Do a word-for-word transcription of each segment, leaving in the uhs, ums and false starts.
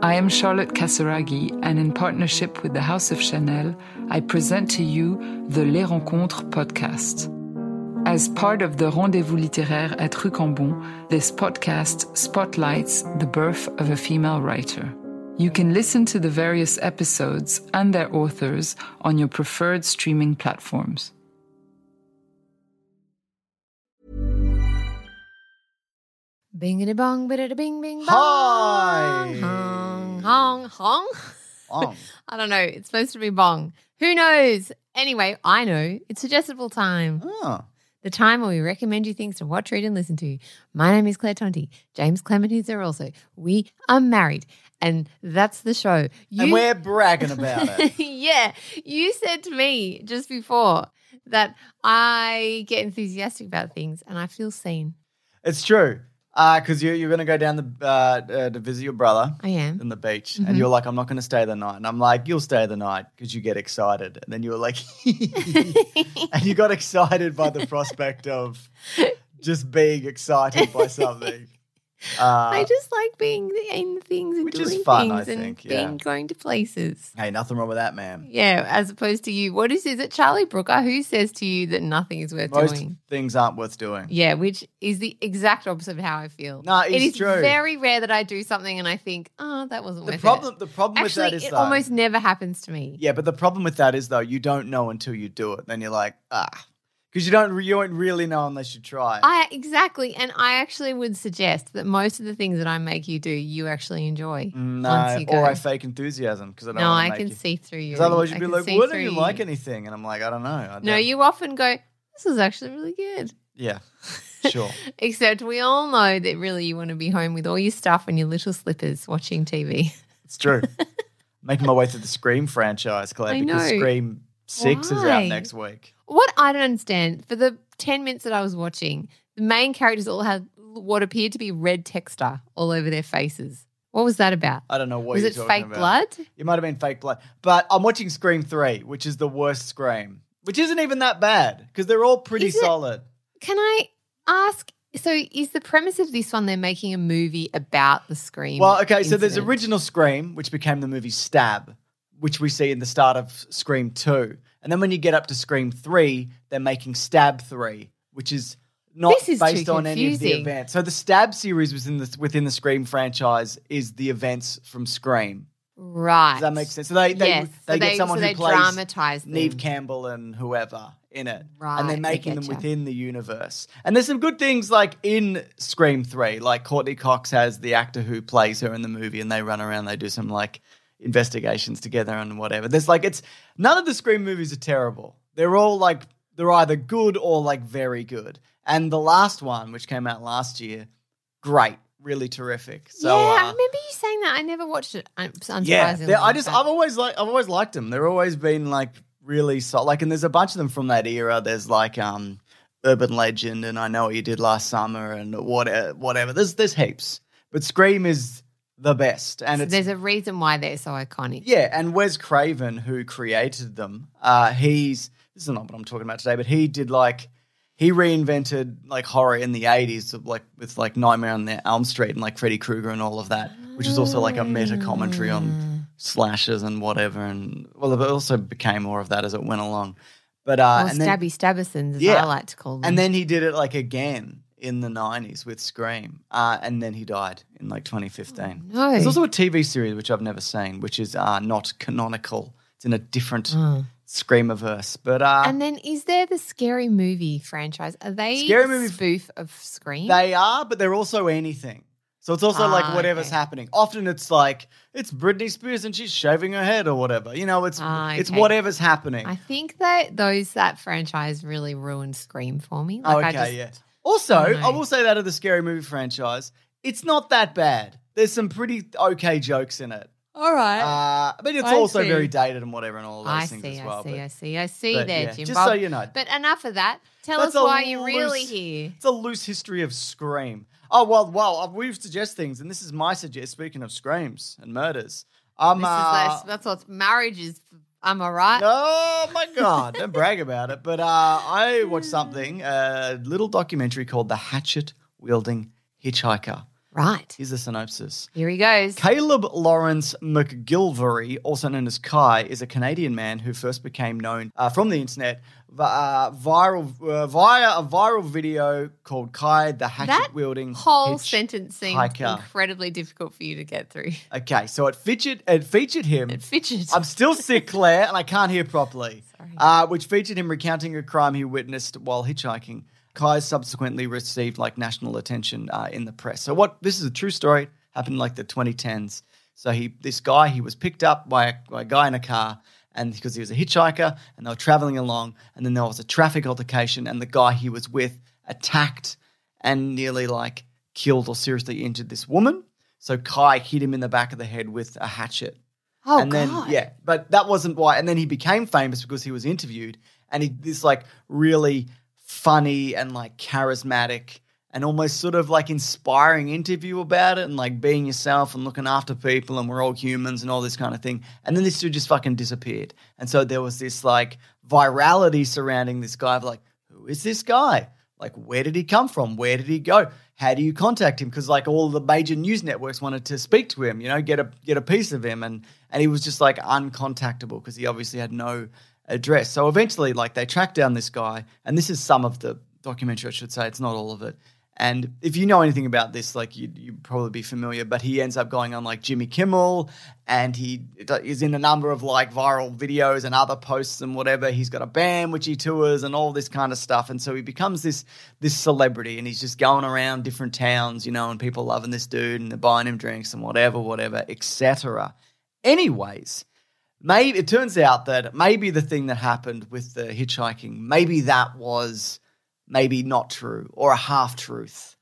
I am Charlotte Casaraghi, and in partnership with the House of Chanel, I present to you the Les Rencontres podcast. As part of the Rendez-vous littéraire at Rue Cambon, this podcast spotlights the birth of a female writer. You can listen to the various episodes and their authors on your preferred streaming platforms. Bingity bong, biddy bing bing bong. Hi. Hong, hong, hong. Bong. I don't know. It's supposed to be bong. Who knows? Anyway, I know. It's suggestible time. Oh. The time where we recommend you things to watch, read, and listen to. My name is Claire Tonti. James Clement is there also. We are married, and that's the show. You, And we're bragging about it. yeah. You said to me just before that I get enthusiastic about things and I feel seen. It's true. Because you, you're going to go down the uh, uh, to visit your brother I am. in the beach. Mm-hmm. And you're like, I'm not going to stay the night. And I'm like, you'll stay the night because you get excited. And then you were like, and you got excited by the prospect of just being excited by something. Uh, I just like being in things and Which doing is fun, things I and think, being yeah. going to places. Hey, nothing wrong with that, man. Yeah, as opposed to you. What is, is it Charlie Brooker who says to you that nothing is worth Most doing? things aren't worth doing. Yeah, which is the exact opposite of how I feel. No, it's it is true. very rare that I do something and I think, oh, that wasn't The worth problem, it. the problem with Actually, that is it though, almost never happens to me. yeah, but the problem with that is though, you don't know until you do it. Then you're like, ah, because you don't, you won't really know unless you try. I Exactly, and I actually would suggest that most of the things that I make you do, you actually enjoy. No, once you go. or I fake enthusiasm because I don't No, want I to make can you. see through you. Because otherwise you'd I be can like, see "Why don't through you like anything?" And I'm like, "I don't know." I No, don't. you often go, this is actually really good. Yeah, sure. Except we all know that really you want to be home with all your stuff and your little slippers watching T V. It's true. Making my way through the Scream franchise, Claire, I because know. Scream Six is Why? out next week. What I don't understand, for the ten minutes that I was watching, the main characters all had what appeared to be red texture all over their faces. What was that about? I don't know what Was you're it talking fake about. blood? It might have been fake blood, but I'm watching Scream Three, which is the worst Scream, which isn't even that bad because they're all pretty Is it- solid. Can I ask, so is the premise of this one they're making a movie about the Scream? Well, okay, so there's incident? original Scream, which became the movie Stab, which we see in the start of Scream two. And then when you get up to Scream three, they're making Stab three, which is not This is based too on any of the confusing. events. So the Stab series within the, within the Scream franchise is the events from Scream. Right. Does that make sense? So they they, Yes, they so get they- someone so who they plays dramatise them. Neve Campbell and whoever in it. Right, And they're I making them getcha. within the universe. And there's some good things like in Scream three, like Courtney Cox has the actor who plays her in the movie and they run around, they do some like investigations together and whatever. There's like, it's, none of the Scream movies are terrible. They're all like, they're either good or like very good. And the last one, which came out last year, great, really terrific. So, yeah, I uh, remember you saying that. I never watched it, un- unsurprisingly. yeah, they're- I just, but- I've always like, I've always liked them. They're always been like really solid. Like, and there's a bunch of them from that era. There's like, um, Urban Legend and I Know What You Did Last Summer and whatever, whatever. There's, there's heaps, but Scream is the best. And So it's, there's a reason why they're so iconic. yeah. And Wes Craven, who created them, uh, he's, this is not what I'm talking about today, but he did like, he reinvented like horror in the eighties, like with like Nightmare on Elm Street and like Freddy Krueger and all of that, which was also like a meta commentary on slashers and whatever. And well, it also became more of that as it went along. But uh, Or and then, Stabby Stabbersons, as Yeah. I like to call them. and then he did it like again in the nineties with Scream, uh, and then he died in like twenty fifteen. no. There's also a T V series which I've never seen, which is uh, not canonical. It's in a different Oh. Screamiverse, but uh, And then is there the Scary Movie franchise? Are they Scary Movie- spoof of Scream? they are, but they're also anything. So it's also like Ah, whatever's okay. happening. Often it's like it's Britney Spears and she's shaving her head or whatever. You know, it's Ah, it's okay. whatever's happening. I think that those that franchise really ruined Scream for me. Oh, Like okay, I just, yeah. Also, I don't know. I will say that of the Scary Movie franchise, it's not that bad. There's some pretty okay jokes in it. All right. Uh, but it's I also see. very dated and whatever and all those I things see, as well. I see, but I see, I see but there, yeah, Jim just Bob. so you know. But enough of that. Tell That's us a why you're really loose- here. It's a loose history of Scream. Oh, well, well, uh, we suggest things, and this is my suggest, speaking of screams and murders. Um, This is uh, less, that's what marriage is. Am I right? Oh my God, don't brag about it. But uh, I watched something, a little documentary called The Hatchet Wielding Hitchhiker. Right. Here's the synopsis. Here he goes. Caleb Lawrence McGilvery, also known as Kai, is a Canadian man who first became known uh, from the internet uh, viral uh, via a viral video called Kai the hatchet-wielding That whole hitch sentence seemed hiker. incredibly difficult for you to get through. Okay, so it featured it featured him. It featured. I'm still sick, Claire, and I can't hear properly. Sorry. Uh, which featured him recounting a crime he witnessed while hitchhiking. Kai subsequently received like national attention uh, in the press. So what? This is a true story. Happened in like the twenty tens. So he, this guy, he was picked up by a, by a guy in a car, and because he was a hitchhiker, and they were traveling along, and then there was a traffic altercation, and the guy he was with attacked and nearly like killed or seriously injured this woman. So Kai hit him in the back of the head with a hatchet. Oh, and then, God. yeah, but that wasn't why. And then he became famous because he was interviewed, and he this like really funny and like charismatic and almost sort of like inspiring interview about it and like being yourself and looking after people and we're all humans and all this kind of thing. And then this dude just fucking disappeared. And so there was this like virality surrounding this guy of like, who is this guy? Like, where did he come from? Where did he go? How do you contact him? Because like all the major news networks wanted to speak to him, you know, get a get a piece of him. And and he was just like uncontactable because he obviously had no address. So eventually like they tracked down this guy, and this is some of the documentary, I should say. It's not all of it. And if you know anything about this, like you'd, you'd probably be familiar, but he ends up going on like Jimmy Kimmel, and he is in a number of like viral videos and other posts and whatever. He's got a band which he tours and all this kind of stuff. And so he becomes this this celebrity, and he's just going around different towns, you know, and people loving this dude and they're buying him drinks and whatever, whatever, et cetera. Anyways, maybe it turns out that maybe the thing that happened with the hitchhiking, maybe that was maybe not true or a half-truth,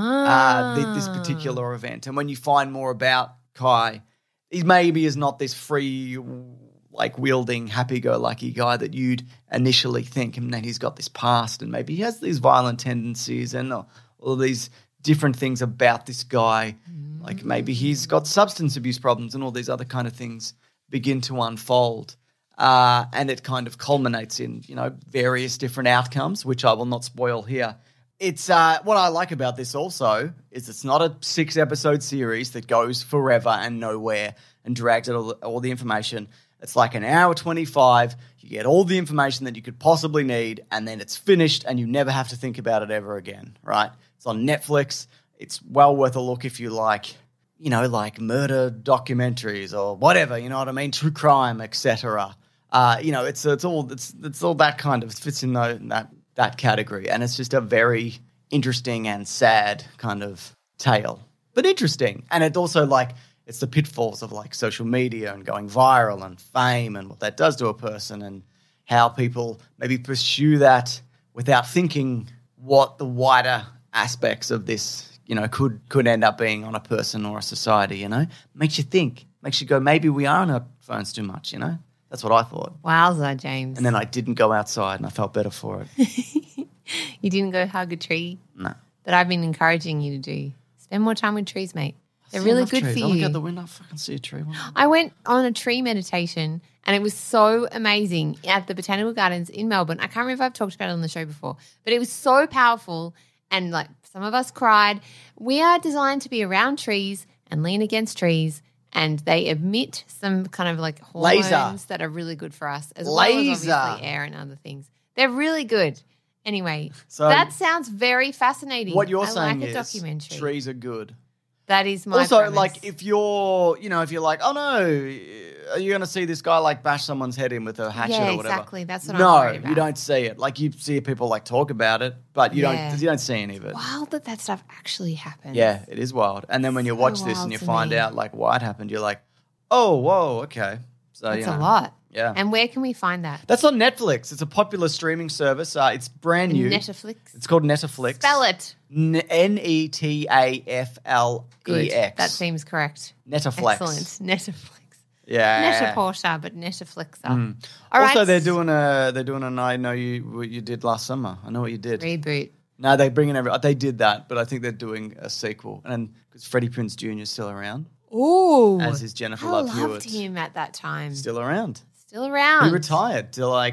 Ah. uh, th- this particular event. And when you find more about Kai, he maybe is not this free, like, wielding, happy-go-lucky guy that you'd initially think. And then he's got this past, and maybe he has these violent tendencies and all, all these different things about this guy. Mm. Like maybe he's got substance abuse problems and all these other kind of things begin to unfold. Uh, and it kind of culminates in, you know, various different outcomes, which I will not spoil here. It's uh, what I like about this also is it's not a six-episode series that goes forever and nowhere and drags out all, all the information. It's like an hour twenty-five. You get all the information that you could possibly need, and then it's finished, and you never have to think about it ever again, right? It's on Netflix. It's well worth a look if you like, you know, like murder documentaries or whatever, you know what I mean? True crime, et cetera. Uh, you know, it's it's all it's it's all that kind of fits in the, that that category, and it's just a very interesting and sad kind of tale, but interesting. And it also like it's the pitfalls of like social media and going viral and fame and what that does to a person, and how people maybe pursue that without thinking what the wider aspects of this, you know, could could end up being on a person or a society. You know, makes you think, makes you go, maybe we are on our phones too much. You know. That's what I thought. Wowza, James. And then I didn't go outside and I felt better for it. You didn't go hug a tree? No. That I've been encouraging you to do. Spend more time with trees, mate. They're See really enough good trees. for I look you. out the window, I fucking see a tree. I went on a tree meditation, and it was so amazing at the Botanical Gardens in Melbourne. I can't remember if I've talked about it on the show before, but it was so powerful, and like some of us cried. We are designed to be around trees and lean against trees, and they emit some kind of like hormones Laser. that are really good for us, as Laser. well as obviously air and other things. They're really good. Anyway, So that sounds very fascinating. What you're I saying like a is documentary. trees are good. That is my Also, premise. like if you're, you know, if you're like, oh no, are you going to see this guy like bash someone's head in with a hatchet Yeah, or whatever? exactly. That's what I'm no, worried about. you don't see it. Like you see people like talk about it, but you Yeah. don't. You don't see any of it. Wild that that stuff actually happens. Yeah, it is wild. And then when you So watch this wild and you to find me. out like why it happened, you're like, oh, whoa, okay. So That's you know, a lot. Yeah. And where can we find that? That's on Netflix. It's a popular streaming service. Uh, it's brand new. Netflix. It's called Netflix. Spell it. N E T A F L Good. E X. That seems correct. Netflix. Excellent. Netflix. Yeah. Net-a-Porsche, but Netflix. Mm. All also, right. they're doing a they're doing an I know you what you did last summer. I know what you did. Reboot. No, they bring in every. They did that, but I think they're doing a sequel, and because Freddie Prinze Junior is still around, Ooh. as is Jennifer I Love loved Hewitt. him at that time. Still around. Still around. He retired to like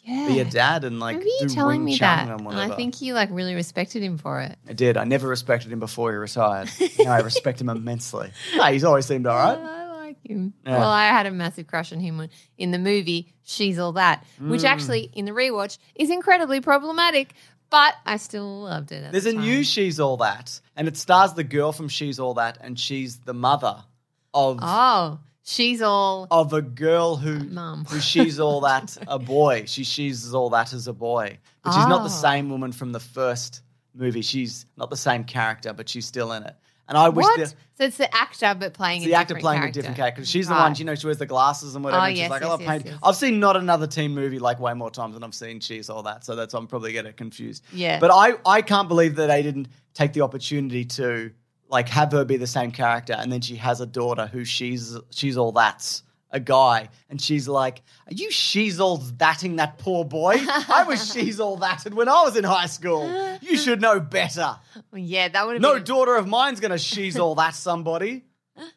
Yeah. be a dad and like Maybe you're do telling Wing me Chun that. and And whatever. I think you like really respected him for it. I did. I never respected him before he retired. Now I respect him immensely. No, he's always seemed all right. I like him. Yeah. Well, I had a massive crush on him when, in the movie She's All That, which Mm. actually in the rewatch is incredibly problematic, but I still loved it. At There's the a time. new She's All That, and it stars the girl from She's All That, and she's the mother of Oh, she's all. of a girl who Mum. who she's all that a boy. She she's all that as a boy, but she's not the Oh. same woman from the first movie. She's not the same character, but she's still in it. And I wish What? the, So it's the actor, but playing it's a the actor different playing character. a different character. She's the Right. one, you know, she wears the glasses and whatever. Oh, and she's yes, like, I yes, love yes, paint. yes. I've seen not another teen movie like way more times than I've seen She's All That, so that's I'm probably getting confused. Yeah. But I I can't believe that they didn't take the opportunity to like have her be the same character, and then she has a daughter who she's she's all that's a guy, and she's like, are you she's all thatting that poor boy? I was she's all thatted when I was in high school. You should know better. Well, yeah, that would have No been. daughter of mine's gonna she's all that somebody.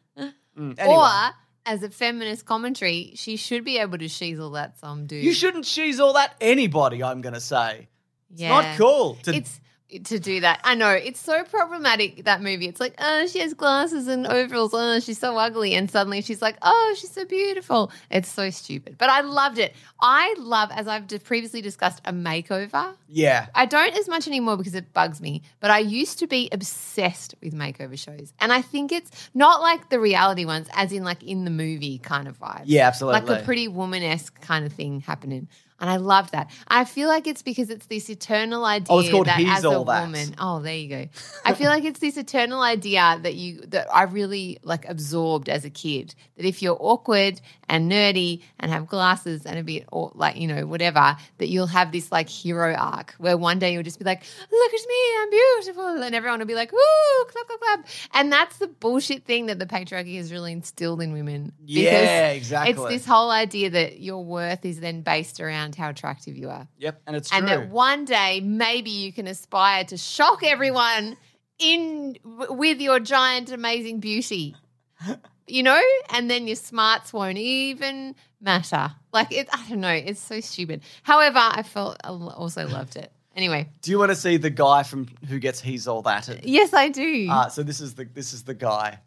Mm, anyway. Or as a feminist commentary, she should be able to she's all that some dude. You shouldn't she's all that anybody, I'm gonna say. It's Yeah. not cool. To, It's to do that. I know it's so problematic, that movie. It's like, oh, she has glasses and overalls. Oh, she's so ugly, and suddenly she's like, oh, she's so beautiful. It's so stupid, but I loved it. I love, as I've d- previously discussed, a makeover. yeah. I don't as much anymore because it bugs me, but I used to be obsessed with makeover shows. And I think it's not like the reality ones, as in like in the movie kind of vibe. Yeah, absolutely. Like a Pretty Woman-esque kind of thing happening. And I love that. I feel like it's because it's this eternal idea Oh, it's called that He's as a All That. woman. Oh, there you go. I feel like it's this eternal idea that you that I really like absorbed as a kid. That if you're awkward and nerdy and have glasses and a bit or like, you know, whatever, that you'll have this like hero arc where one day you'll just be like, look at me, I'm beautiful. And everyone will be like, woo, clap, clap, clap. And that's the bullshit thing that the patriarchy has really instilled in women. Yeah, Because exactly. It's this whole idea that your worth is then based around how attractive you are. Yep, and it's true. And that one day maybe you can aspire to shock everyone in w- with your giant amazing beauty. You know? And then your smarts won't even matter. Like it I don't know, it's so stupid. However, I felt I l- also loved it. Anyway, Do you want to see the guy from who gets he's all that? yes I do. Uh, so this is the this is the guy.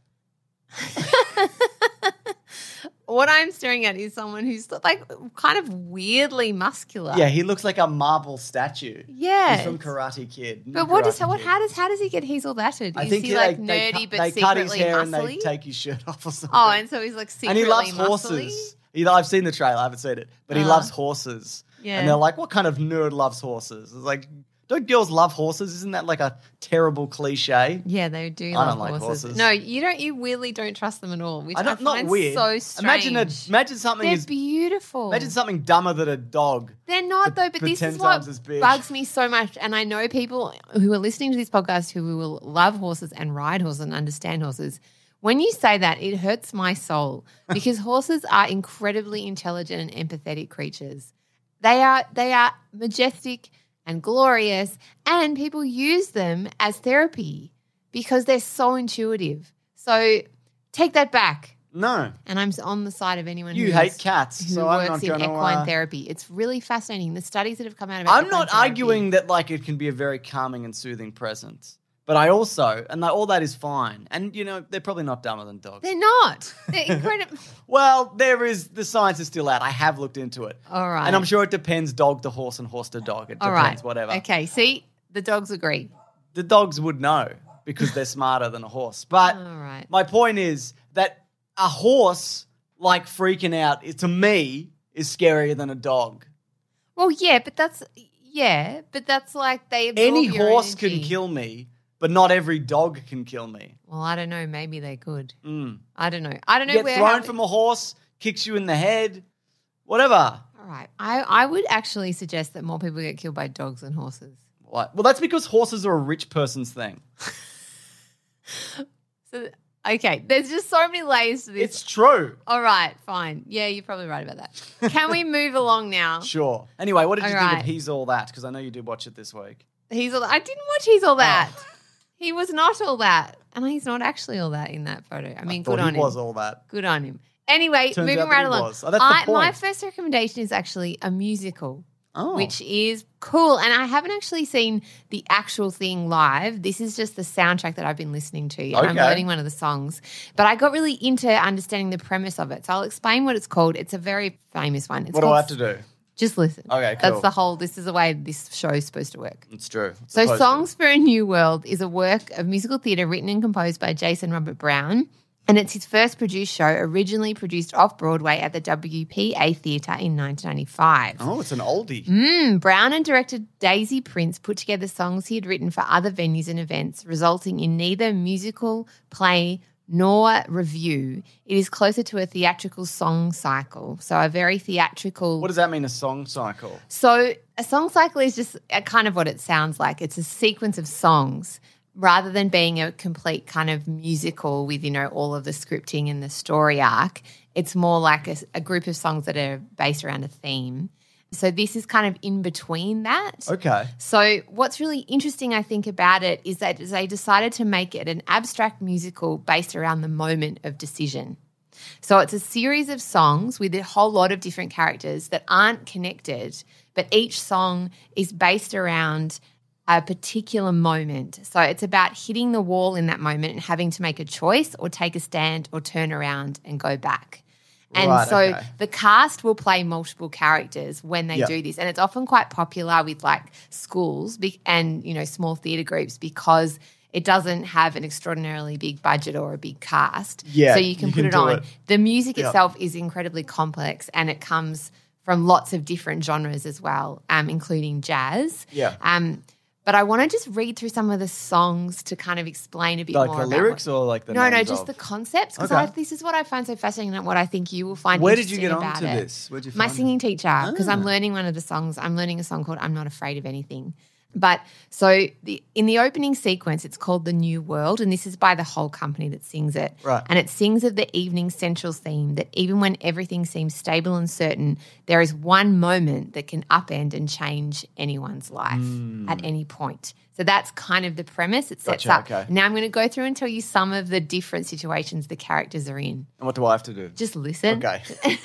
What I'm staring at is someone who's like kind of weirdly muscular. Yeah, he looks like a marble statue. Yeah. He's from Karate Kid. But what does Karate what Kid. how does how does he get he's all thatted? I Is think he they- like they, nerdy cut, but they secretly cut his hair muscly? and they take his shirt off or something. Oh, and so he's like and secretly he loves muscly? horses. He, I've seen the trailer. I haven't seen it, but he Uh, loves horses. yeah. And they're like, "What kind of nerd loves horses?" It's like, don't girls love horses? Isn't that like a terrible cliche? Yeah, they do. I love don't like horses. horses. No, you don't. You weirdly don't trust them at all. Which I I, don't. find Not weird. so strange. Imagine a, imagine something They're is beautiful. imagine something dumber than a dog. They're not but- though. But but this ten is what times as big. bugs me so much. And I know people who are listening to this podcast who will love horses and ride horses and understand horses. When you say that, it hurts my soul because horses are incredibly intelligent and empathetic creatures. They are they are majestic and glorious, and people use them as therapy because they're so intuitive. So take that back. No, And I'm on the side of anyone you who's- hate cats, who so I'm works not in going to. equine Uh, therapy. It's really fascinating. The studies that have come out about I'm equine not therapy. arguing that like it can be a very calming and soothing presence, but I also and all that is fine. And you know they're probably not dumber than dogs. They're not. They're incredible. Well, there is the science is still out. I have looked into it, All right. and I'm sure it depends dog to horse and horse to dog. It All depends, right. whatever. Okay. See, the dogs agree. The dogs would know because they're smarter than a horse. But All right. my point is that a horse like freaking out to me is scarier than a dog. Well, yeah, but that's yeah, but that's like they absorb Any your horse energy. can kill me, but not every dog can kill me. Well, I don't know. Maybe they could. Mm. I don't know. I don't know You get where. thrown how- from a horse, kicks you in the head, whatever. All right. I I would actually suggest that more people get killed by dogs than horses. What? Well, that's because horses are a rich person's thing. So okay, there's just so many layers to this. It's true. All right, fine. Yeah, you're probably right about that. Can we move along now? Sure. Anyway, what did you All think right. of He's All That? Because I know you did watch it this week. He's all. I didn't watch. He's all that. Oh. He was not all that, and he's not actually all that in that photo. I mean, I thought good on he him. was all that. Good on him. Anyway, Turns moving out that right he along. was. Oh, that's the I, my point. first recommendation is actually a musical. Oh. which is cool. And I haven't actually seen the actual thing live. This is just the soundtrack that I've been listening to. And I'm Okay. learning one of the songs. But I got really into understanding the premise of it. So I'll explain what it's called. It's a very famous one. It's What do called I have to do? Just listen. Okay, cool. That's the whole, this is the way this show is supposed to work. It's true. It's So supposed to. Songs for a New World is a work of musical theatre written and composed by Jason Robert Brown. And it's his first produced show, originally produced off-Broadway at the W P A Theatre in nineteen ninety-five. Oh, it's an oldie. Mm, Brown and director Daisy Prince put together songs he had written for other venues and events, resulting in neither musical, play, nor review. It is closer to a theatrical song cycle, so a very theatrical. What does that mean, a song cycle? So a song cycle is just a kind of what it sounds like. It's a sequence of songs rather than being a complete kind of musical with, you know, all of the scripting and the story arc. It's more like a, a group of songs that are based around a theme. So this is kind of in between that. Okay. So what's really interesting, I think, about it is that they decided to make it an abstract musical based around the moment of decision. So it's a series of songs with a whole lot of different characters that aren't connected, but each song is based around a particular moment. So it's about hitting the wall in that moment and having to make a choice or take a stand or turn around and go back. And Right, so okay. the cast will play multiple characters when they Yep. do this. And it's often quite popular with like schools be- and, you know, small theatre groups because it doesn't have an extraordinarily big budget or a big cast. Yeah, So you can you put can it do on. it. The music Yep. itself is incredibly complex and it comes from lots of different genres as well, um, including jazz. Yeah. Um, but I want to just read through some of the songs to kind of explain a bit Like more the about lyrics what, or like the no, no, names just of? the concepts because Okay. this is what I find so fascinating and what I think you will find Where did you interesting get about onto it. this? Where'd you My find singing teacher, because I'm Ah. learning one of the songs. I'm learning a song called I'm Not Afraid of Anything. But so the in the opening sequence, it's called The New World, and this is by the whole company that sings it. Right. And it sings of the evening central theme that even when everything seems stable and certain, there is one moment that can upend and change anyone's life at any point. So that's kind of the premise it sets Hmm. Gotcha, up. okay. Now I'm going to go through and tell you some of the different situations the characters are in. And what do I have to do? Just listen. Okay.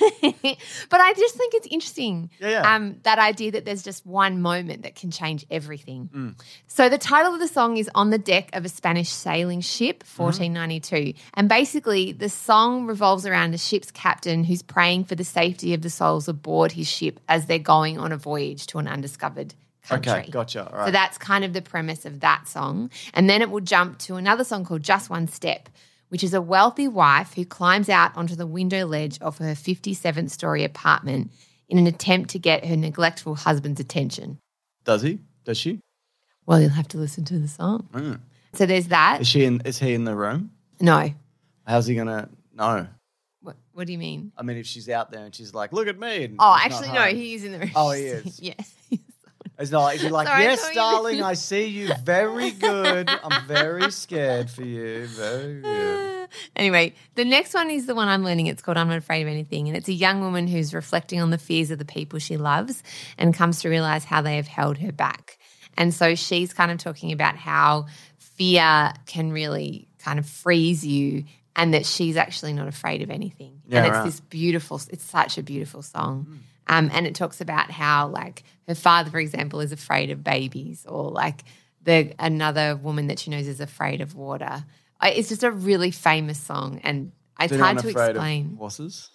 But I just think it's interesting. Yeah, yeah. Um, that idea that there's just one moment that can change everything. Mm. So the title of the song is On the Deck of a Spanish Sailing Ship, fourteen ninety-two. And basically the song revolves around a ship's captain who's praying for the safety of the souls aboard his ship as they're going on a voyage to an undiscovered country. Okay, gotcha. All right. So that's kind of the premise of that song. And then it will jump to another song called Just One Step, which is a wealthy wife who climbs out onto the window ledge of her fifty-seventh story apartment in an attempt to get her neglectful husband's attention. Does he? Does she? Well, you'll have to listen to the song. Mm. So there's that. Is she in? Is he in the room? No. How's he gonna know? What, what do you mean? I mean, if she's out there and she's like, "Look at me." and Oh, he's not actually, no, home. he is in the room. Oh, he is. Yeah. It's not. Is he like, Sorry, I yes, thought you darling, meant- I see you. Very good. I'm very scared for you. Very good. Anyway, the next one is the one I'm learning. It's called I'm Not Afraid of Anything. And it's a young woman who's reflecting on the fears of the people she loves and comes to realize how they have held her back. And so she's kind of talking about how fear can really kind of freeze you and that she's actually not afraid of anything. Yeah, and it's right. this beautiful, it's such a beautiful song. Um, and it talks about how, like, her father, for example, is afraid of babies, or like the another woman that she knows is afraid of water. I- It's just a really famous song, and it's Is hard anyone to afraid explain. of horses?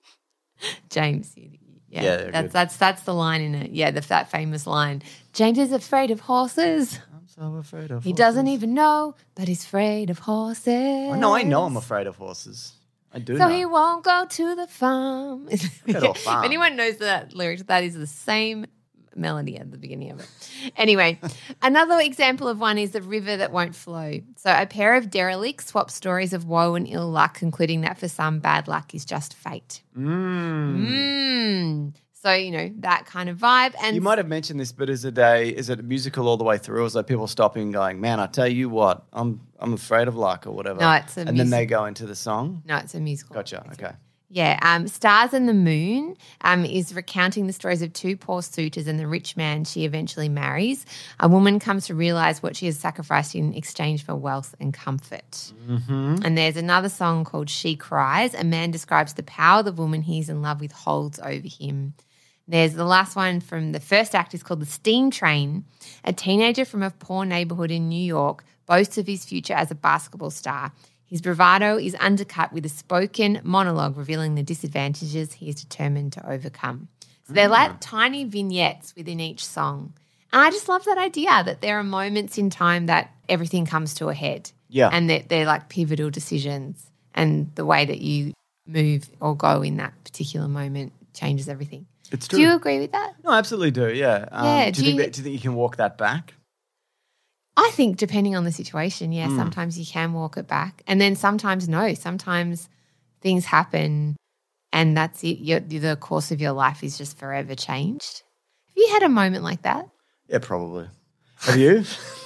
James, yeah, Yeah, they're that's good. that's that's the line in it. Yeah, the that famous line. James is afraid of horses. I'm so afraid of. He horses. doesn't even know, but he's afraid of horses. I know. I know. I'm afraid of horses. I do So know. he won't go to the farm. Go to a farm. If anyone knows that lyric, that is the same melody at the beginning of it. Anyway, another example of one is the river that won't flow. So a pair of derelicts swap stories of woe and ill luck, concluding that for some bad luck is just fate. Mm. Mm. So, you know, that kind of vibe. And You might have mentioned this, but is it a is it a musical all the way through? Or is it people stopping and going, "Man, I tell you what, I'm I'm afraid of luck" or whatever? No, it's a and then they music- go into the song. No, it's a musical. Gotcha. Okay. Yeah, um, Stars and the Moon um, is recounting the stories of two poor suitors and the rich man she eventually marries. A woman comes to realise what she has sacrificed in exchange for wealth and comfort. Mm-hmm. And there's another song called She Cries. A man describes the power the woman he's in love with holds over him. There's the last one from the first act is called The Steam Train. A teenager from a poor neighborhood in New York boasts of his future as a basketball star. His bravado is undercut with a spoken monologue revealing the disadvantages he is determined to overcome. So they're like tiny vignettes within each song. And I just love that idea that there are moments in time that everything comes to a head. Yeah. And that they're like pivotal decisions, and the way that you move or go in that particular moment changes everything. It's true. Do you agree with that? No, I absolutely do, yeah. Um, Yeah, do, you do think you- that, do you think you can walk that back? I think depending on the situation, yeah, Hmm. sometimes you can walk it back. And then sometimes no. Sometimes things happen and that's it. Your, the course of your life is just forever changed. Have you had a moment like that? Yeah, probably. Have you?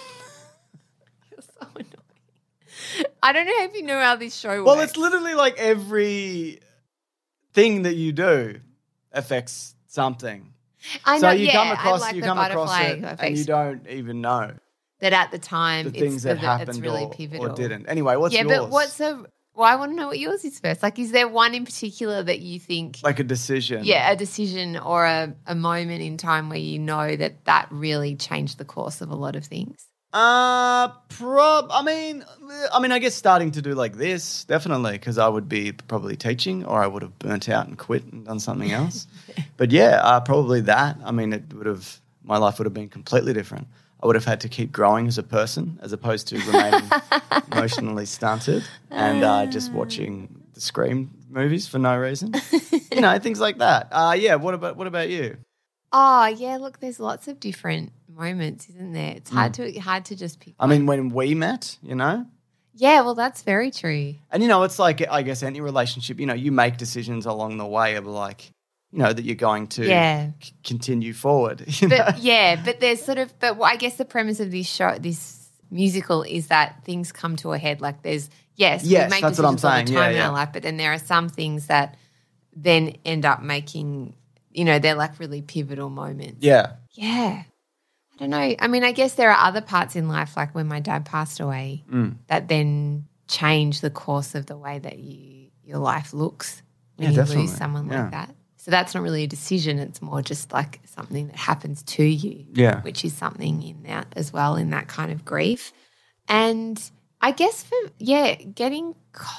You're so annoying. I don't know if you know how this show Well, works. it's literally like every thing that you do affects something. I so know, you yeah, come I across like you the come across butterfly it effect. and you don't even know That at the time the it's, things that it's happened really or, pivotal. or didn't. Anyway, what's yeah, yours? but what's a well, I want to know what yours is first. Like, is there one in particular that you think, like a decision? yeah, a decision or a, a moment in time where you know that that really changed the course of a lot of things? Uh, prob. I mean, I mean, I guess starting to do like this definitely, because I would be probably teaching, or I would have burnt out and quit and done something else. But yeah, uh, probably that. I mean, it would have. My life would have been completely different. I would have had to keep growing as a person, as opposed to remaining emotionally stunted and uh, just watching the Scream movies for no reason. You know, things like that. Uh, yeah. What about what about you? Oh, yeah, look, there's lots of different moments, isn't there? It's hard to hard to just pick I one. mean, when we met, you know. Yeah, well, that's very true. And, you know, it's like, I guess, any relationship, you know, you make decisions along the way of like, you know, that you're going to Yeah. c- continue forward. You know? But yeah, but there's sort of, but I guess the premise of this show, this musical, is that things come to a head. Like there's, yes, Yes, we make that's what I'm decisions all saying. the Yeah, time in yeah. our life, but then there are some things that then end up making, you know, they're like really pivotal moments. Yeah. Yeah. I don't know. I mean, I guess there are other parts in life, like when my dad passed away, Mm. that then change the course of the way that you your life looks when Yeah, you definitely. lose someone Yeah. like that. So that's not really a decision. It's more just like something that happens to you, Yeah. which is something in that as well, in that kind of grief. And I guess for, yeah, getting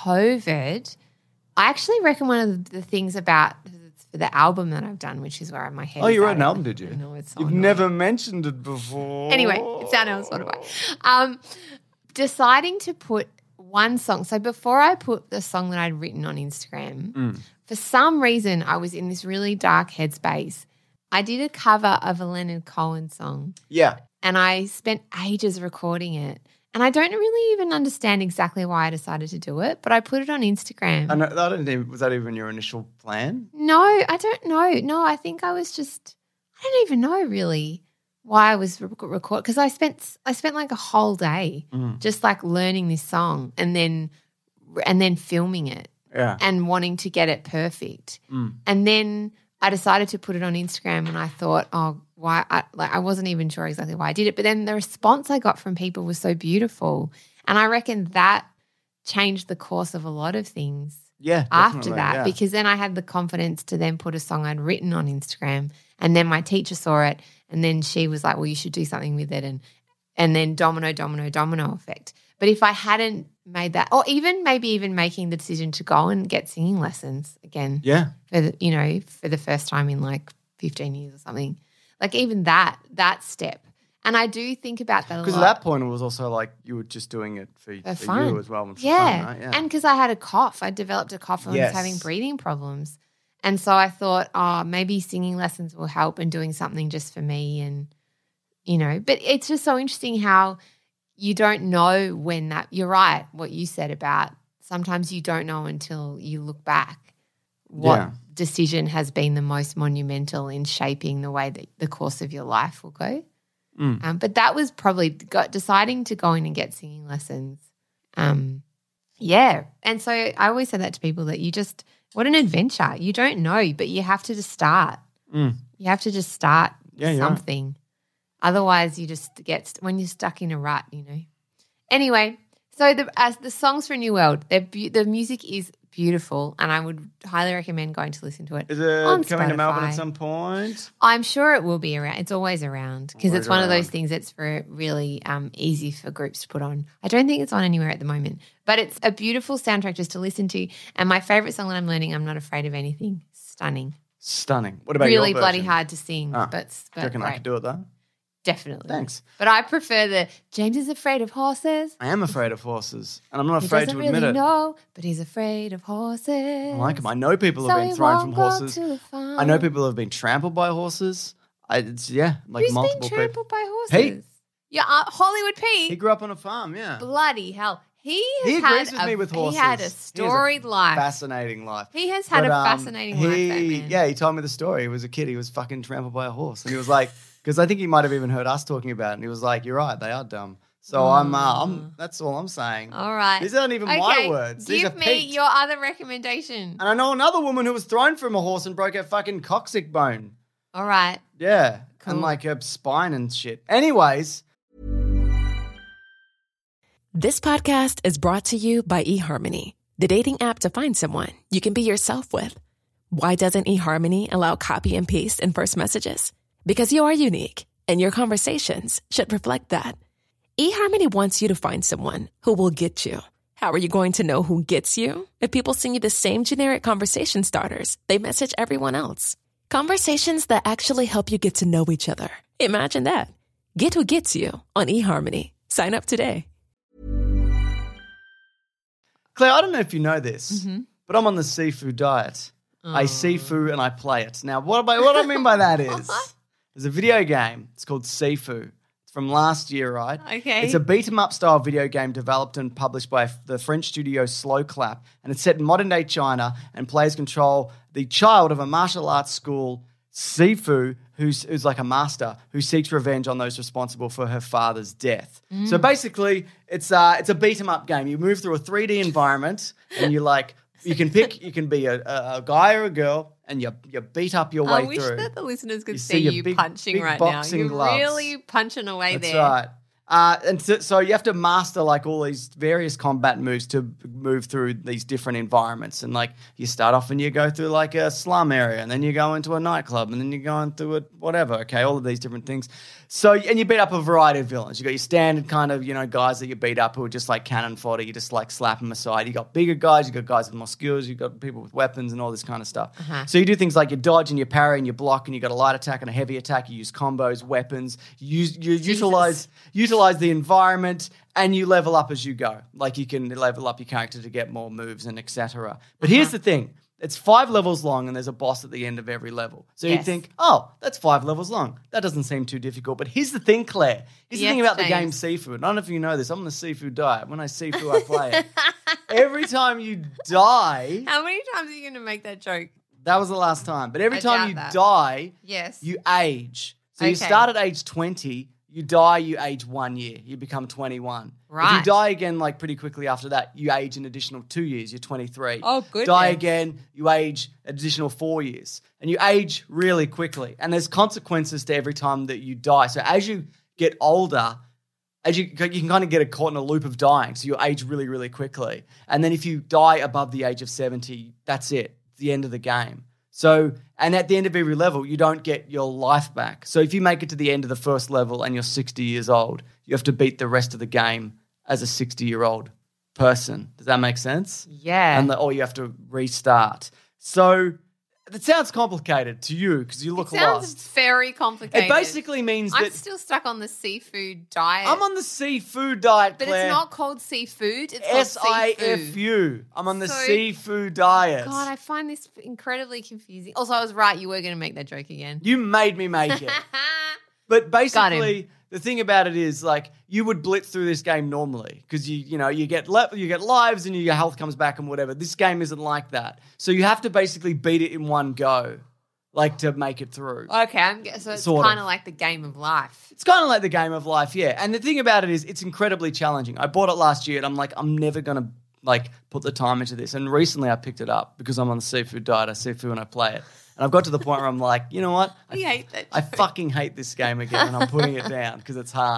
COVID, I actually reckon one of the things about for the album that I've done, which is where my head Oh, is you wrote at. an album, did you? I know, it's so You've annoying. never mentioned it before. Anyway, it's down on Spotify. Um, deciding to put one song. So before I put the song that I'd written on Instagram, Mm. for some reason I was in this really dark headspace. I did a cover of a Leonard Cohen song Yeah. and I spent ages recording it. And I don't really even understand exactly why I decided to do it, but I put it on Instagram. And I don't even, was that even your initial plan? No, I don't know. No, I think I was just, I don't even know really why I was rec- record because I spent I spent like a whole day Mm. just like learning this song and then and then filming it Yeah. and wanting to get it perfect. Mm. And then I decided to put it on Instagram and I thought, oh, why? I, like I wasn't even sure exactly why I did it. But then the response I got from people was so beautiful. And I reckon that changed the course of a lot of things Yeah. after definitely, that yeah. because then I had the confidence to then put a song I'd written on Instagram and then my teacher saw it and then she was like, well, you should do something with it and and then domino, domino, domino effect. But if I hadn't made that or even maybe even making the decision to go and get singing lessons again Yeah. for the, you know, for the first time in like fifteen years or something, like even that, that step. And I do think about that a lot. Because at that point, it was also like you were just doing it for, For for fun. you as well. For Yeah. Fun, right? Yeah. And because I had a cough. I developed a cough and Yes. was having breathing problems. And so I thought, oh, maybe singing lessons will help and doing something just for me. And, you know, but it's just so interesting how you don't know when that, you're right, what you said about sometimes you don't know until you look back what Yeah. decision has been the most monumental in shaping the way that the course of your life will go. Mm. Um, but that was probably got, deciding to go in and get singing lessons. Um, yeah. And so I always say that to people that you just, what an adventure. You don't know, but you have to just start. Mm. You have to just start Yeah, you're right. something. Otherwise, you just get, when you're stuck in a rut, you know. Anyway, so the as the songs for a New World, they're be- the music is beautiful, and I would highly recommend going to listen to it. Is it on coming to Melbourne Spotify. at some point? I'm sure it will be around. It's always around because Always it's one of those around. things that's for really um, easy for groups to put on. I don't think it's on anywhere at the moment, but it's a beautiful soundtrack just to listen to. And my favorite song that I'm learning, I'm Not Afraid of Anything. Stunning. Stunning. What about Really your bloody version? hard to sing, Ah, but, Do you but reckon I great. could do it though? Definitely. Thanks. But I prefer the James is afraid of horses. I am afraid of horses, and I'm not He afraid doesn't to admit really it. know, but he's afraid of horses. I like them. I know people so have been he thrown won't from go horses. to the farm. I know people have been trampled by horses. I, it's, yeah, like Who's multiple been people. trampled by horses? Pete. Yeah, uh, Hollywood Pete. He grew up on a farm. Yeah, Bloody hell. He has he agrees had with a, me with horses. He had a He has storied life. fascinating life. He has had But, a um, fascinating life, he- that man. Yeah, he told me the story. He was a kid. He was fucking trampled by a horse, and he was like, because I think he might have even heard us talking about it. And he was like, "You're right, they are dumb." So I'm, uh, I'm. That's all I'm saying. All right. These aren't even okay, my words. These Give are me Pete. your other recommendation. And I know another woman who was thrown from a horse and broke her fucking coccyx bone. All right. Yeah, and Cool. like her spine and shit. Anyways, This podcast is brought to you by eHarmony, the dating app to find someone you can be yourself with. Why doesn't eHarmony allow copy and paste in first messages? Because you are unique, and your conversations should reflect that. eHarmony wants you to find someone who will get you. How are you going to know who gets you? If people send you the same generic conversation starters they message everyone else. Conversations that actually help you get to know each other. Imagine that. Get who gets you on eHarmony. Sign up today. Claire, I don't know if you know this, Mm-hmm. but I'm on the seafood diet. Oh. I seafood and I play it. Now, what, I- what I mean by that is there's a video game. It's called Sifu. It's from last year, right? Okay. It's a beat-em-up style video game developed and published by the French studio Slow Clap, and it's set in modern-day China, and players control the child of a martial arts school, Sifu, who's, who's like a master, who seeks revenge on those responsible for her father's death. So basically, it's, uh, it's a beat-em-up game. You move through a three D environment, and you like you can pick, you can be a, a, a guy or a girl, and you you beat up your way I wish through. that the listeners could You see, see your you big- punching big right now. boxing You're gloves. really punching away That's there. right. Uh, and so, so you have to master like all these various combat moves to move through these different environments. And like you start off and you go through like a slum area, and then you go into a nightclub, and then you go into a whatever. Okay, all of these different things. So and you beat up a variety of villains. You got your standard kind of you know guys that you beat up who are just like cannon fodder. You just like slap them aside. You got bigger guys. You got guys with more skills. You got people with weapons and all this kind of stuff. Uh-huh. So you do things like you dodge and you parry and you block, and you got a light attack and a heavy attack. You use combos, weapons. You use you utilize utilize the environment, and you level up as you go. Like you can level up your character to get more moves and et cetera. But here's the thing. It's five levels long, and there's a boss at the end of every level. So you'd Yes. think, oh, that's five levels long. That doesn't seem too difficult. But here's the thing, Claire. Here's Yes, the thing about James. the game Seafood. I don't know if you know this. I'm on the seafood diet. When I seafood, I play it. Every time you die, How many times are you going to make that joke? that was the last time. But every I time doubt you that. die, Yes. you age. So you Okay. start at age twenty, you die, you age one year, you become twenty-one. If Right. you die again, like pretty quickly after that, you age an additional two years, you're twenty-three. Oh, goodness. Die again, you age an additional four years. And you age really quickly. And there's consequences to every time that you die. So as you get older, as you, you can kind of get caught in a loop of dying. So you age really, really quickly. And then if you die above the age of seventy, that's it. It's the end of the game. So, and at the end of every level, you don't get your life back. So if you make it to the end of the first level and you're sixty years old, you have to beat the rest of the game as a sixty-year-old person. Does that make sense? Yeah. And the, or you have to restart. So it sounds complicated to you because you look it sounds lost. very complicated. It basically means I'm that still stuck on the seafood diet. I'm on the seafood diet, but Claire. it's not called seafood. It's S called I F seafood. U. I'm on the So- seafood diet. God, I find this incredibly confusing. Also, I was right. You were going to make that joke again. You made me make it. But Got basically, the thing about it is, like, you would blitz through this game normally because you, you know, you get le- you get lives and your health comes back and whatever. This game isn't like that, so you have to basically beat it in one go, like to make it through. Okay, I'm, gu- so it's Sort of. kind of like the game of life. It's kind of like the game of life, yeah. And the thing about it is, it's incredibly challenging. I bought it last year, and I'm like, I'm never gonna like put the time into this. And recently, I picked it up because I'm on the seafood diet. I seafood when I play it, and I've got to the point where I'm like, you know what? I hate that I joke. fucking hate this game again, and I'm putting it down because it's hard.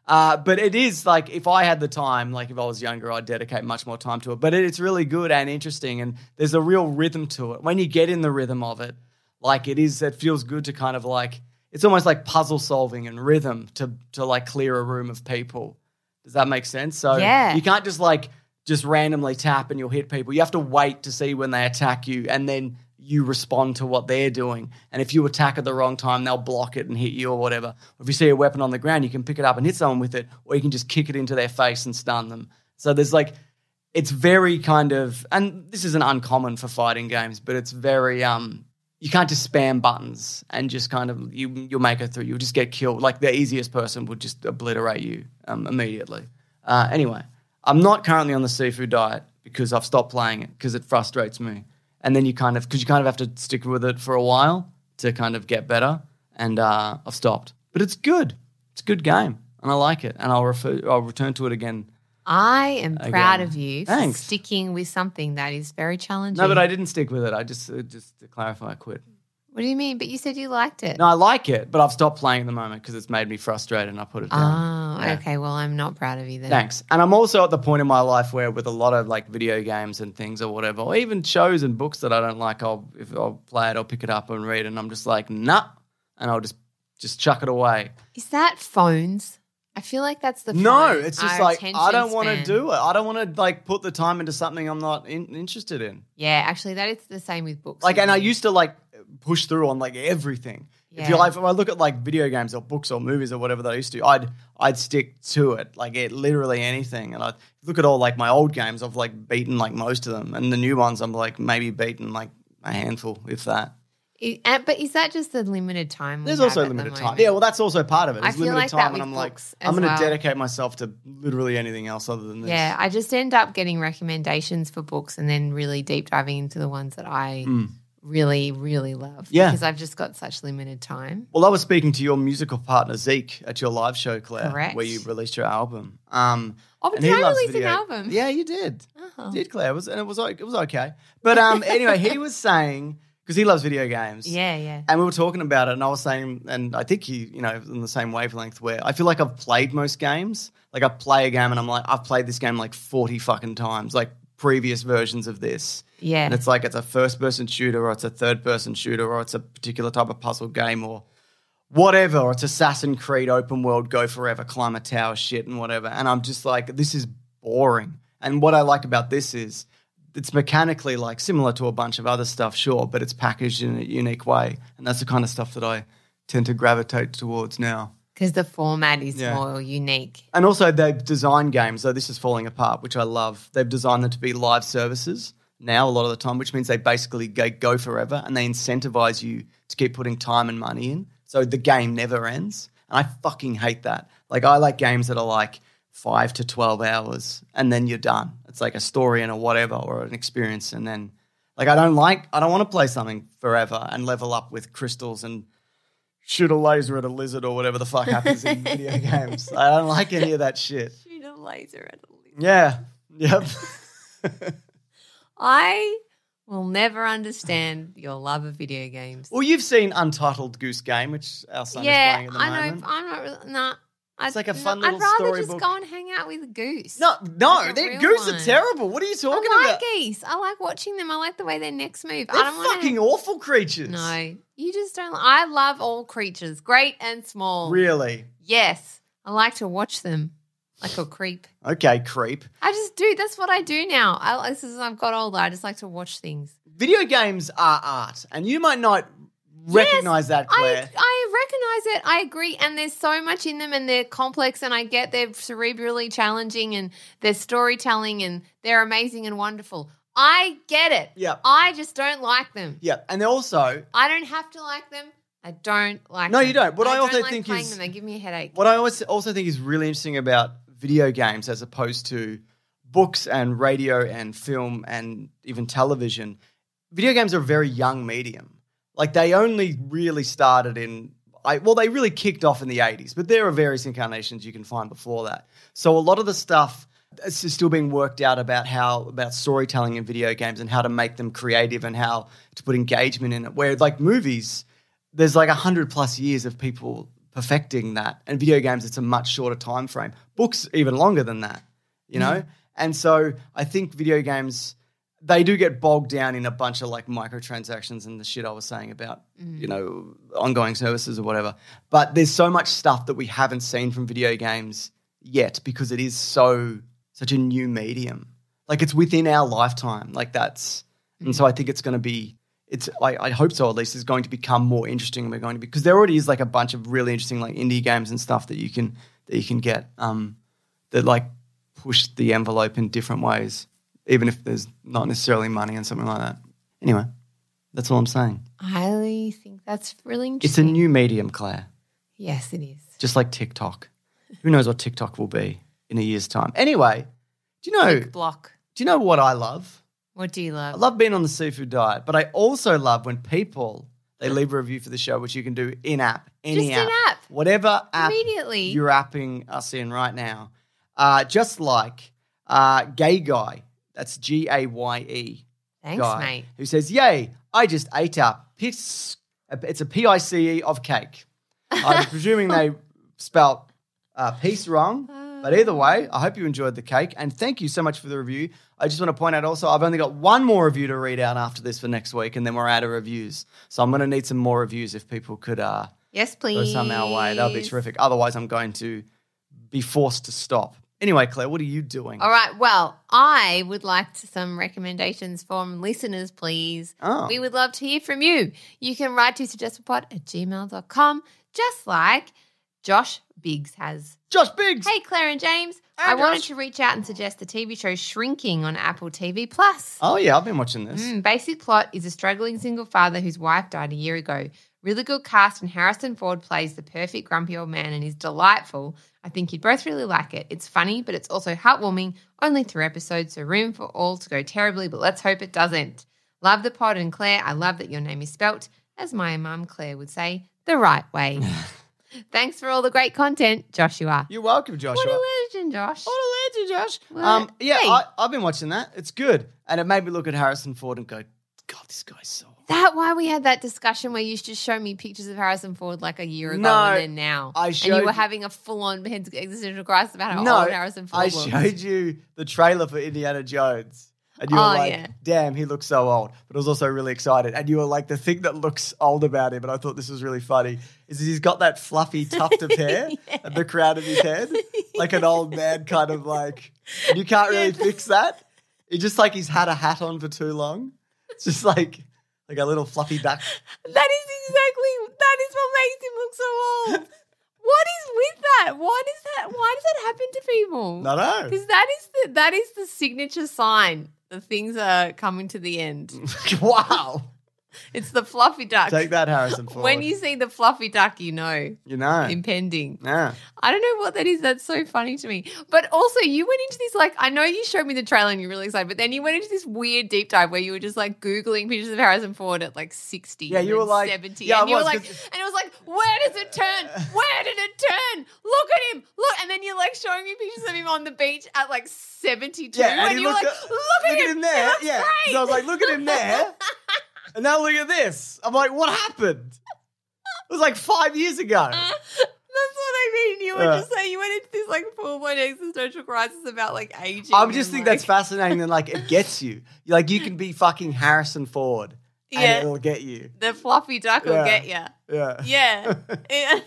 Uh, but it is like if I had the time, like if I was younger, I'd dedicate much more time to it. But it, it's really good and interesting, and there's a real rhythm to it. When you get in the rhythm of it, like it is, it feels good to kind of like, it's almost like puzzle solving and rhythm to to like clear a room of people. Does that make sense? So Yeah. you can't just like just randomly tap and you'll hit people. You have to wait to see when they attack you, and then you respond to what they're doing. And if you attack at the wrong time, they'll block it and hit you or whatever. Or if you see a weapon on the ground, you can pick it up and hit someone with it, or you can just kick it into their face and stun them. So there's like, it's very kind of, and this isn't uncommon for fighting games, but it's very, um, you can't just spam buttons and just kind of, you, you'll make it through. You'll just get killed. Like the easiest person would just obliterate you um, immediately. Uh, anyway, I'm not currently on the seafood diet because I've stopped playing it because it frustrates me. And then you kind of, because you kind of have to stick with it for a while to kind of get better. And uh, I've stopped. But it's good. It's a good game. And I like it. And I'll refer, I'll return to it again. I am proud Again. of you Thanks. for sticking with something that is very challenging. No, but I didn't stick with it. I just, uh, just to clarify, I quit. What do you mean? But you said you liked it. No, I like it, but I've stopped playing at the moment because it's made me frustrated and I put it down. Oh, Yeah. okay. Well, I'm not proud of you then. Thanks. And I'm also at the point in my life where with a lot of like video games and things or whatever, or even shows and books that I don't like, I'll if I'll play it, I'll pick it up and read, and I'm just like, nah, and I'll just just chuck it away. Is that phones? I feel like that's the No, phone, it's just our like attention I don't want to span. do it. I don't want to like put the time into something I'm not in, interested in. Yeah, actually, that is the same with books. Like, with and I me. used to like push through on like everything. If Yeah. you like, if I look at like video games or books or movies or whatever that I used to, I'd I'd stick to it, like it literally anything. And I look at all like my old games, I've like beaten like most of them, and the new ones I'm like maybe beaten like a handful, if that. It- uh, but is that just the limited time? we There's have also at the limited time. moment? Yeah, well, that's also part of it. I It's feel limited like that time, and with I'm like, books I'm as going to well. dedicate myself to literally anything else other than this. Yeah, I just end up getting recommendations for books and then really deep diving into the ones that I really, really love. Hmm. Yeah. Because I've just got such limited time. Well, I was speaking to your musical partner Zeke at your live show, Claire, Correct. where you released your album. Um, Oh, but and did he I loves release an video- album? Yeah, you did. Oh. You did, Claire. It was, and it was o- it was okay. But um, anyway, he was saying because he loves video games. Yeah, yeah. And we were talking about it, and I was saying, and I think he, you know, in the same wavelength where I feel like I've played most games. Like I play a game, and I'm like, I've played this game like forty fucking times, like previous versions of this. Yeah. And it's like it's a first-person shooter, or it's a third-person shooter, or it's a particular type of puzzle game, or whatever. Or it's Assassin's Creed open world, go forever, climb a tower shit and whatever. And I'm just like, this is boring. And what I like about this is it's mechanically like similar to a bunch of other stuff, sure, but it's packaged in a unique way. And that's the kind of stuff that I tend to gravitate towards now. Because the format is Yeah. more unique. And also they've designed games, so this is falling apart, which I love. They've designed them to be live services now a lot of the time, which means they basically go, go forever, and they incentivize you to keep putting time and money in. So the game never ends. And I fucking hate that. Like I like games that are like five to twelve hours and then you're done. It's like a story and a whatever or an experience. And then like I don't like, I don't want to play something forever and level up with crystals and shoot a laser at a lizard or whatever the fuck happens in video games. I don't like any of that shit. Shoot a laser at a lizard. Yeah. Yep. I will never understand your love of video games. Well, you've seen Untitled Goose Game, which our son is yeah, playing at the I moment. know. I'm not really, nah. It's like a no, fun little I'd rather storybook. just go and hang out with a goose. No, no, Like a their real goose one. are terrible. What are you talking I like about? geese. I like watching them. I like the way their necks move. They're I don't want fucking awful creatures. No, you just don't. I love all creatures, great and small. Really? Yes, I like to watch them like a creep. Okay, creep. I just do. That's what I do now. I, this is, I've got older. I just like to watch things. Video games are art, and you might not recognize that, Claire. I, I recognize it. I agree. And there's so much in them and they're complex and I get they're cerebrally challenging and they're storytelling and they're amazing and wonderful. I get it. Yep. I just don't like them. Yeah, and also, I don't have to like them. I don't like No, them. you don't. What I don't also like think playing is- them. They give me a headache. what I always also think is really interesting about video games as opposed to books and radio and film and even television, video games are a very young medium. Like they only really started in, I, well, they really kicked off in the eighties, but there are various incarnations you can find before that. So a lot of the stuff is still being worked out about how, about storytelling in video games and how to make them creative and how to put engagement in it. Where like movies, there's like a hundred plus years of people perfecting that. And video games, it's a much shorter time frame. Books, even longer than that, you know? Mm. And so I think video games, they do get bogged down in a bunch of like microtransactions and the shit I was saying about, mm. you know, ongoing services or whatever. But there's so much stuff that we haven't seen from video games yet because it is so such a new medium. Like it's within our lifetime. Like that's mm. – and so I think it's going to be – it's I, I hope so at least. It's going to become more interesting and we're going to be – because there already is like a bunch of really interesting like indie games and stuff that you can that you can get um, that like push the envelope in different ways, even if there's not necessarily money and something like that. Anyway, that's all I'm saying. I think that's really It's a interesting. new medium, Claire. Yes, it is. Just like TikTok. Who knows what TikTok will be in a year's time? Anyway, do you know? Big block. Do you know what I love? What do you love? I love being on the seafood diet, but I also love when people they leave a review for the show, which you can do in app, any Just app, in-app. whatever app Immediately. you're apping us in right now. Uh, just like uh, Gay Guy, that's G A Y E. Thanks, guy, mate. Who says, "Yay! I just ate up piss. It's a P I C E of cake." I'm presuming they spelt uh, peace wrong. But either way, I hope you enjoyed the cake and thank you so much for the review. I just want to point out also I've only got one more review to read out after this for next week and then we're out of reviews. So I'm going to need some more reviews if people could uh, Yes, please. go some our way. That would be terrific. Otherwise, I'm going to be forced to stop. Anyway, Claire, what are you doing? All right. Well, I would like to, some recommendations from listeners, please. Oh. We would love to hear from you. You can write to suggestedpod at gmail dot com, just like Josh Biggs has. Josh Biggs. Hey, Claire and James. Hey, I wanted Josh. to reach out and suggest the T V show Shrinking on Apple T V Plus. Oh, yeah, I've been watching this. Mm, basic plot is a struggling single father whose wife died a year ago. Really good cast, and Harrison Ford plays the perfect grumpy old man and is delightful. I think you'd both really like it. It's funny, but it's also heartwarming. Only three episodes, so room for all to go terribly, but let's hope it doesn't. Love the pod, and Claire, I love that your name is spelt, as my mum Claire would say, the right way. Thanks for all the great content, Joshua. You're welcome, Joshua. What a legend, Josh. What a legend, Josh. Well, um, yeah, hey. I, I've been watching that. It's good. And it made me look at Harrison Ford and go, God, this guy's so... That why we had that discussion where you used to show me pictures of Harrison Ford like a year ago No, and then now. I and showed you were you- having a full-on existential crisis about how No, old Harrison Ford I was. showed you the trailer for Indiana Jones. And you Oh, were like, yeah. damn, he looks so old. But I was also really excited. And you were like, the thing that looks old about him, and I thought this was really funny, is he's got that fluffy tuft of hair Yeah. at the crown of his head. Like an old man kind of like, and you can't really fix that. It's just like he's had a hat on for too long. It's just like like a little fluffy duck. That is exactly, that is what makes him look so old. What is with that? Why does that, why does that happen to people? No, no. Because that is the, that is the signature sign that things are coming to the end. Wow. It's the fluffy duck. Take that, Harrison Ford. When you see the fluffy duck, you know, You know. impending. Yeah. I don't know what that is. That's so funny to me. But also, you went into this, like, I know you showed me the trailer and you're really excited, but then you went into this weird deep dive where you were just like Googling pictures of Harrison Ford at like sixty. Yeah, and you were then like- seventy. yeah, I and you were was, like, 'cause- and it was like, where does it turn? Where did it turn? Look at him. Look. And then you're like showing me pictures of him on the beach at like seventy-two. Yeah, and and he you were looked like, at- look at him. him there. He looks Yeah. great. So I was like, look at him there. And now look at this. I'm like, what happened? It was like five years ago. That's what I mean. You were Yeah. just saying you went into this like full-blown existential crisis about like aging. I just and, think like- that's fascinating and like it gets you. Like you can be fucking Harrison Ford and Yeah. it'll get you. The fluffy duck will Yeah. get you. Yeah. Yeah. Yeah.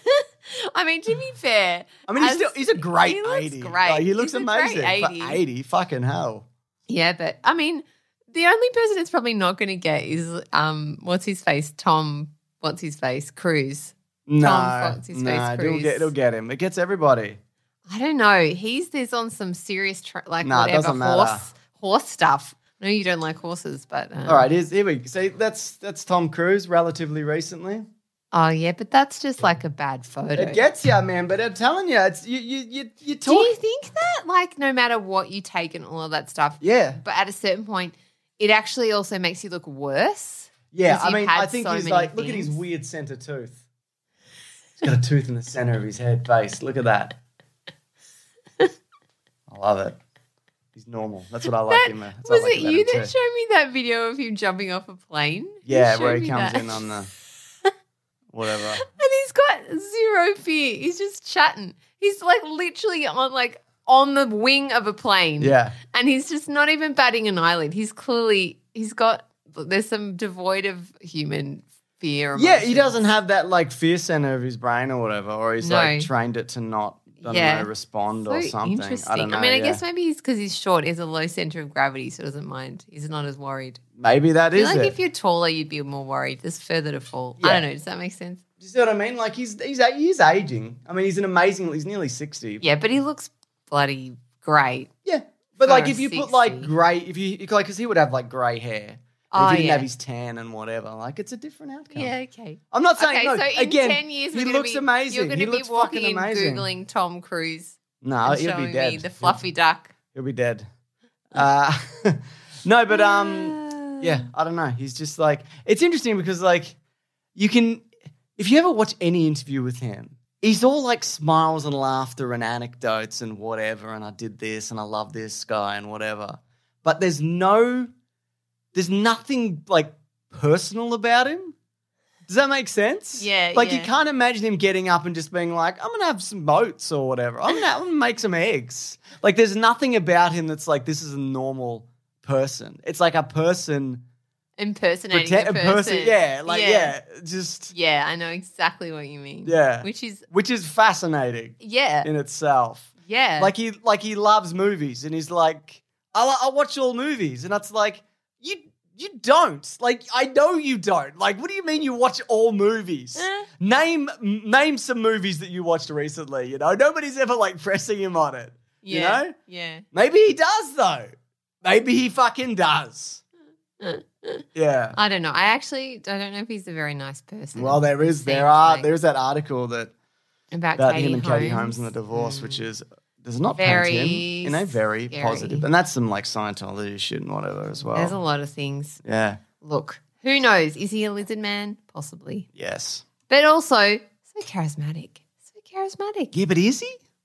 I mean, to be fair, I mean, he's as- still he's a great he looks eighty. Great. Like, he looks He's a great amazing. eighty. For eighty, fucking hell. Yeah, but I mean, the only person it's probably not going to get is um, what's his face, Tom. What's his face, Cruise. No, Fox, his no, face it'll Cruise. get it'll get him. It gets everybody. I don't know. He's there's on some serious tra- like Nah, it whatever doesn't matter. horse horse stuff. I know you don't like horses, but um, All right, here's, here we go. See, that's that's Tom Cruise relatively recently. Oh yeah, but that's just like a bad photo. It gets you, man. But I'm telling you, it's you you you you Do talk. you think that like no matter what you take and all of that stuff, Yeah, but at a certain point, it actually also makes you look worse? yeah. 'Cause I you've mean, had I think so he's many like, look at his things. weird center tooth. He's got a tooth in the center of his head face. Look at that. I love it. He's normal. That's what I like That- him. That's what I was like it about you him that too. showed me that video of him jumping off a plane? You Yeah, showed where he me comes that. in on the whatever. And his he's got zero fear. He's just chatting. He's like literally on like on the wing of a plane. Yeah. And he's just not even batting an eyelid. He's clearly he's got there's some devoid of human fear. Yeah, he emotions. doesn't have that like fear center of his brain or whatever, or he's No. like trained it to not, I don't Yeah. know, respond So or something. interesting. I don't know. I mean, I yeah. guess maybe he's because he's short. He has a low center of gravity, so he doesn't mind. He's not as worried. maybe that I feel is like it. if you're taller, you'd be more worried. There's further to fall. I Yeah. don't know. Does that make sense? Do you see what I mean? Like he's he's he's aging. I mean, he's an amazing. He's nearly sixty. Yeah, but he looks bloody great. Yeah. But like For if you put sixty. like grey, if you like, because he would have like grey hair. Oh, if he didn't yeah. have his tan and whatever, like it's a different outcome. Yeah, okay. I'm not saying Okay, no. so in again, ten years, he we're gonna looks be, amazing. You're going he to be looks walking fucking in amazing. googling Tom Cruise No, and he'll showing be dead. me the fluffy duck. He'll be dead. Uh, no, but um, yeah, I don't know. He's just like, it's interesting because like you can, if you ever watch any interview with him, he's all like smiles and laughter and anecdotes and whatever. And I did this and I love this guy and whatever. But there's no, there's nothing like personal about him. Does that make sense? Yeah, Like you yeah. can't imagine him getting up and just being like, I'm gonna have some boats or whatever. I'm gonna, I'm gonna make some eggs. Like there's nothing about him that's like this is a normal person. It's like a person, Impersonating pretend, a a person. person. Yeah, like yeah. yeah. just Yeah, I know exactly what you mean. yeah, Which is, which is fascinating yeah, in itself. yeah. Like he like he loves movies and he's like, I, li- I watch all movies and it's like you. You don't. Like, I know you don't. Like, what do you mean you watch all movies? Eh. Name m- name some movies that you watched recently, you know? Nobody's ever, like, pressing him on it, yeah, you know? yeah. Maybe he does, though. Maybe he fucking does. Yeah. I don't know. I actually, I don't know if he's a very nice person. Well, there is, It there seems are, like. there's that article that, about, about Katie him and Katie Holmes Holmes and the divorce, Mm. which is, does not Very paint him, you know, very scary. positive. And that's some, like, Scientology shit and whatever as well. There's a lot of things. Yeah. Look, who knows? Is he a lizard man? Possibly. Yes. But also, so charismatic. So charismatic. Yeah, but is he?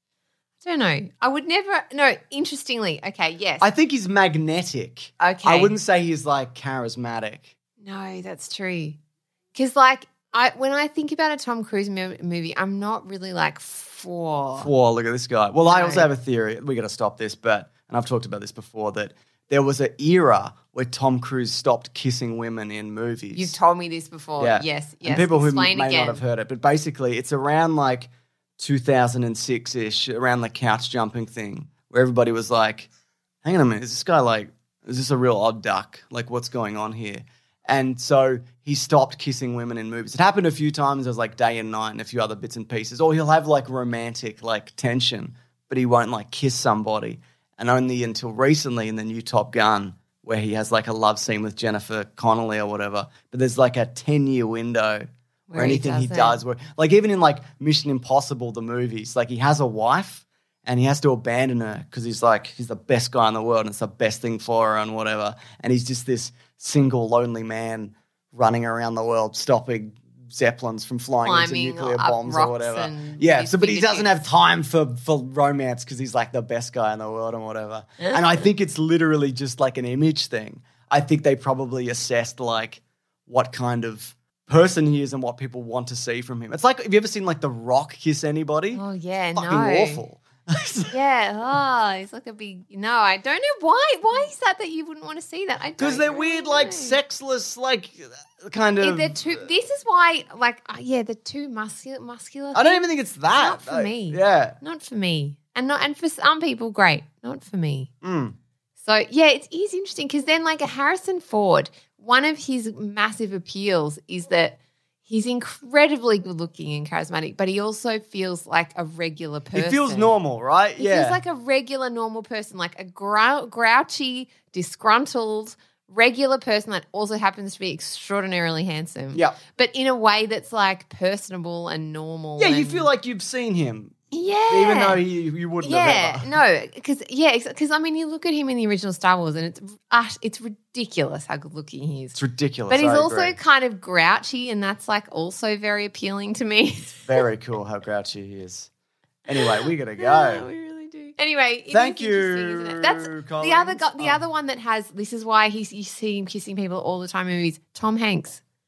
I don't know. I would never, no, interestingly, okay, yes. I think he's magnetic. Okay. I wouldn't say he's like charismatic. No, that's true. Because, like, I when I think about a Tom Cruise mo- movie, I'm not really like for. Whoa, look at this guy. Well, I No. also have a theory. We got to stop this, but and I've talked about this before that there was an era where Tom Cruise stopped kissing women in movies. You've told me this before. Yeah. Yes, yes. And people who Explain may again. not have heard it, but basically it's around like two thousand six ish, around the couch jumping thing, where everybody was like, "Hang on a minute, is this guy like, is this a real odd duck? Like, what's going on here?" And so he stopped kissing women in movies. It happened a few times. There was like Day and Night and a few other bits and pieces. Or he'll have like romantic like tension, but he won't like kiss somebody. And only until recently in the new Top Gun, where he has like a love scene with Jennifer Connelly or whatever. But there's like a ten-year window where, Where he anything he does does, it. where like even in like Mission Impossible, the movies, like he has a wife and he has to abandon her because he's like, he's the best guy in the world and it's the best thing for her and whatever. And he's just this single, lonely man running around the world, stopping Zeppelins from flying Climbing into nuclear up bombs or rocks whatever. and Yeah, his so but he doesn't have fingertips. time for, for romance because he's like the best guy in the world and whatever. And I think it's literally just like an image thing. I think they probably assessed like what kind of person he is and what people want to see from him. It's like, have you ever seen like The Rock kiss anybody? Oh, yeah, Fucking no. awful. Yeah, oh, he's like a big. No, I don't know why. Why is that that you wouldn't want to see that? I Because don't they're really weird, like know. sexless, like kind Yeah, of. they're too. This is why, like, uh, yeah, they're too muscular. Muscular. I don't thing. even think it's that. Not for Like, me. Yeah. Not for me, and not and for some people, great. Not for me. Mm. So yeah, it is interesting because then, like a Harrison Ford, one of his massive appeals is that he's incredibly good looking and charismatic, but he also feels like a regular person. It feels normal, right? He yeah. feels like a regular, normal person, like a grou- grouchy, disgruntled, regular person that also happens to be extraordinarily handsome. Yeah. But in a way that's like personable and normal. Yeah, you and- feel like you've seen him, yeah. even though you, you wouldn't yeah, have ever. no, because yeah, because I mean, you look at him in the original Star Wars, and it's uh, it's ridiculous how good looking he is. It's ridiculous. But he's I also agree. kind of grouchy, and that's like also very appealing to me. Very cool how grouchy he is. Anyway, we gotta Yeah, go. we really do. Anyway, it Thank is interesting, you, isn't it? That's the other Collins. gu- the Oh. other one that has. This is why he's you see him kissing people all the time in movies. Tom Hanks.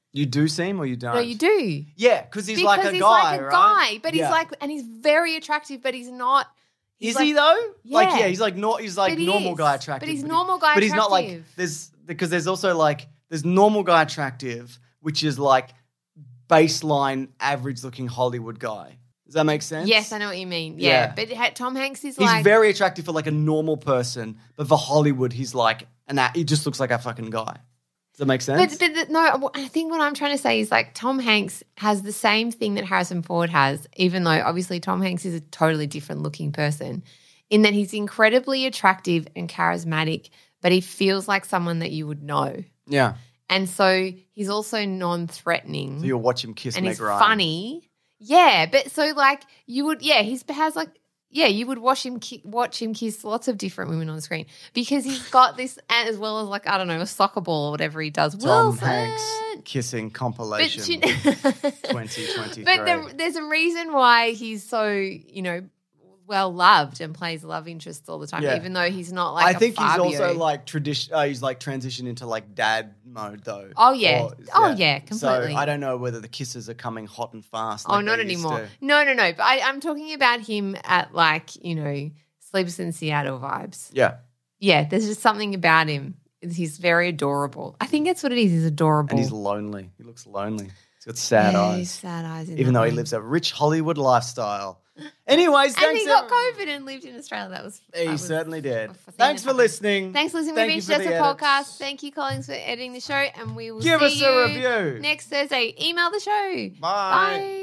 You do see him or you don't? No, you do. Yeah, because he's because like a he's guy, like a right? guy, but Yeah. he's like, and he's very attractive, but he's not. He's Is like, he though? Like, Yeah. yeah, he's like not. He's like But he normal is. guy attractive. But he's he- normal guy But he's not like attractive. there's because there's also like there's normal guy attractive, which is like baseline average looking Hollywood guy. Does that make sense? Yes, I know what you mean. Yeah, Yeah. but ha- Tom Hanks is He's like very attractive for like a normal person, but for Hollywood, he's like an. a- He just looks like a fucking guy. Does that make sense? But, but no, I think what I'm trying to say is like Tom Hanks has the same thing that Harrison Ford has, even though obviously Tom Hanks is a totally different looking person, in that he's incredibly attractive and charismatic, but he feels like someone that you would know. yeah. And so he's also non-threatening. So you'll watch him kiss and Meg he's Ryan. funny. Yeah, but so like you would, yeah, he's has like, yeah, you would watch him ki- watch him kiss lots of different women on screen because he's got this, as well as like I don't know, a soccer ball or whatever he does. Tom Wilson. Hanks kissing compilation But you- twenty twenty-three. But there, there's a reason why he's so, you know, well loved and plays love interests all the time, Yeah. even though he's not like I a think he's Fabio. also like tradition. Uh, he's like transitioned into like dad mode though. Oh, yeah. Or- Oh, yeah, completely. So I don't know whether the kisses are coming hot and fast. Oh, like not they used anymore. to. No, no, no. But I, I'm talking about him at like, you know, Sleepless in Seattle vibes. Yeah, Yeah, there's just something about him. He's very adorable. I think that's what it is. He's adorable. and he's lonely. He looks lonely. He's got sad yeah, eyes, he's sad eyes. in even that though he one. lives a rich Hollywood lifestyle. Anyways, And thanks. he got ev- COVID and lived in Australia. That was He that was certainly did. a thing Thanks that for happened. listening. Thanks for listening. Thank We've you reached for Just the a edits. podcast. Thank you, Collins, for editing the show, and we will Give see us a you review. next Thursday. Email the show. Bye. Bye.